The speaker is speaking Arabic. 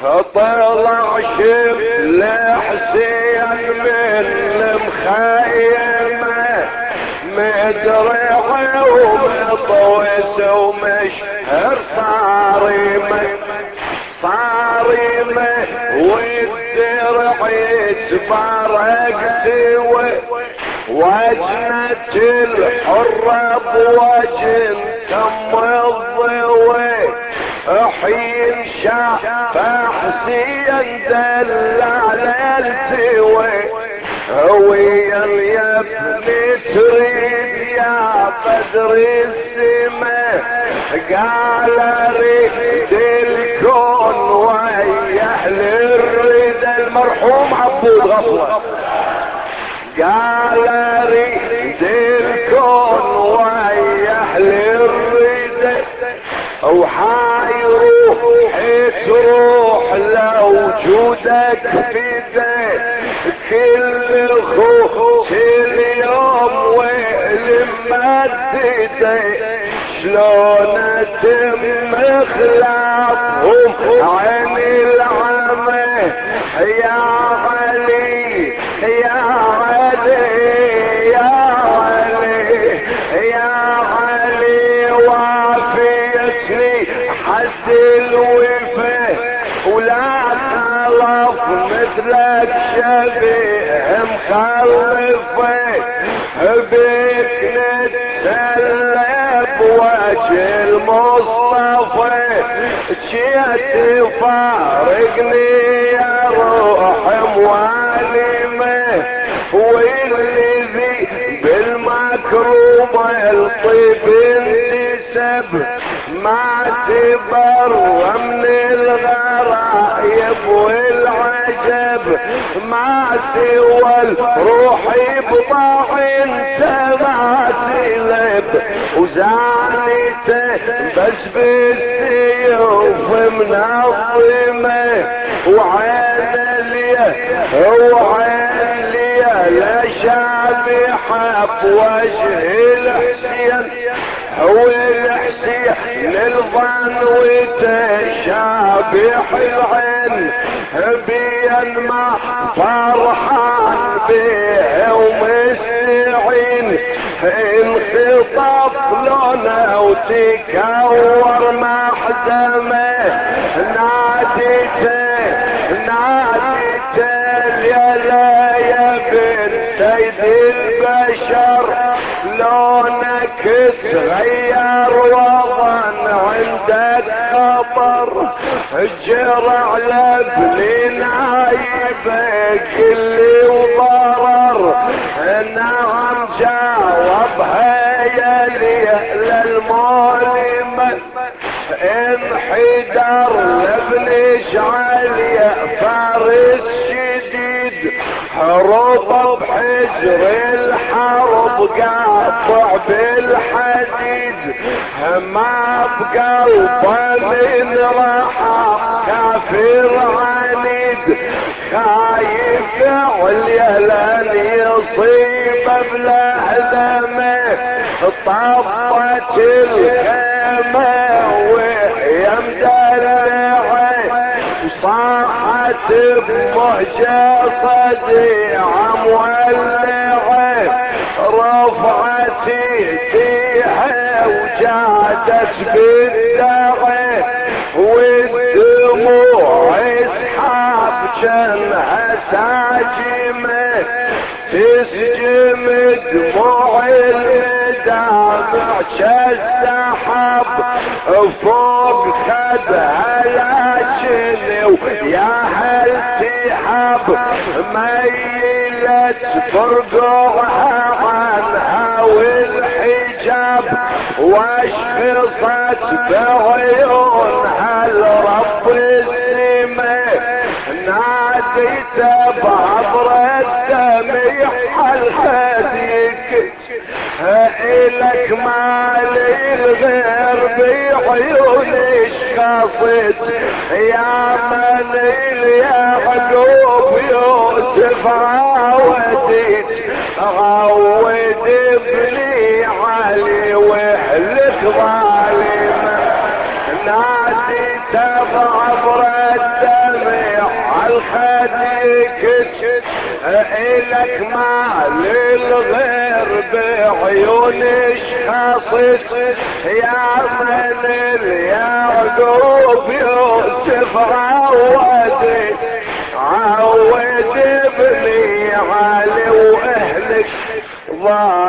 طلع شبل حسين من المخيمة مدرع ومطوس ومشهر صارمة والدرع يتبارك سوى وجنة الحرة بوجن تم الضوي حين شاف حسين دل على التوي هويا يا ابني تريد يا قدر السماء قال ريد الكون ويا اهل الرضا المرحوم عبود غفوة قال ريد الكون ويا اهل الرضا وحيروح تروح لو وجودك في كل خوف اليوم والمدد شلون تم خلافهم عن العمى يا علي يا علي يا علي يا علي وافيتني حد الوفا ولا خلف مثلك شبيه مخلفه بك نتسلى بوجه المصطفى جيت فارقني يا روح موالمه والذي بالمكروبه الطيب انتسب ما تبرى من الغرايب والعجب ما سوى الروح بضاع انت ما تلب وزعلته بس بالسيوف منظمه وعين ليه لا شابحه بوجه الحسين هو الحسين للظن وتشابح العين بين ما فرحان به ومستعين انخطف لونه وتكور محزمه ناديته يا بن سيد البشر لونك تغير وظن عندك خطر جرع لابني نايبك اللي وضرر نعم جاوبها يا للمولمة انحدر لابني اشعل يا فارس شديد هرب بحجر الحرب قاطع بالحديد ما بقلبه من راحة كافر عنيد خايف عليا يصيب بلهزمه طبت الخيمة وهي مدلعة صاحت بمهجة صديعة مولعة رفعت ايديها وجادت بالدعي والدموع اسحاب جنها ساجمة تسجم دموع المدامع كالسحاب فوق خدها لاشني ويا هل تحب ميلت فرقوعها عنها والحجاب واشخصت بعيونها لرب السماء ناديته بعبر الدمع الخديك إلك مالي الغير بعيوني شخصت يا من اليعقوب يوسف عودت عود ابني علي واهلك ظالم ناديت بعبر الدم إلك ما للغير بعيون شخص يا من اليعقوب يوسف عود ابني علي واهلك ضاع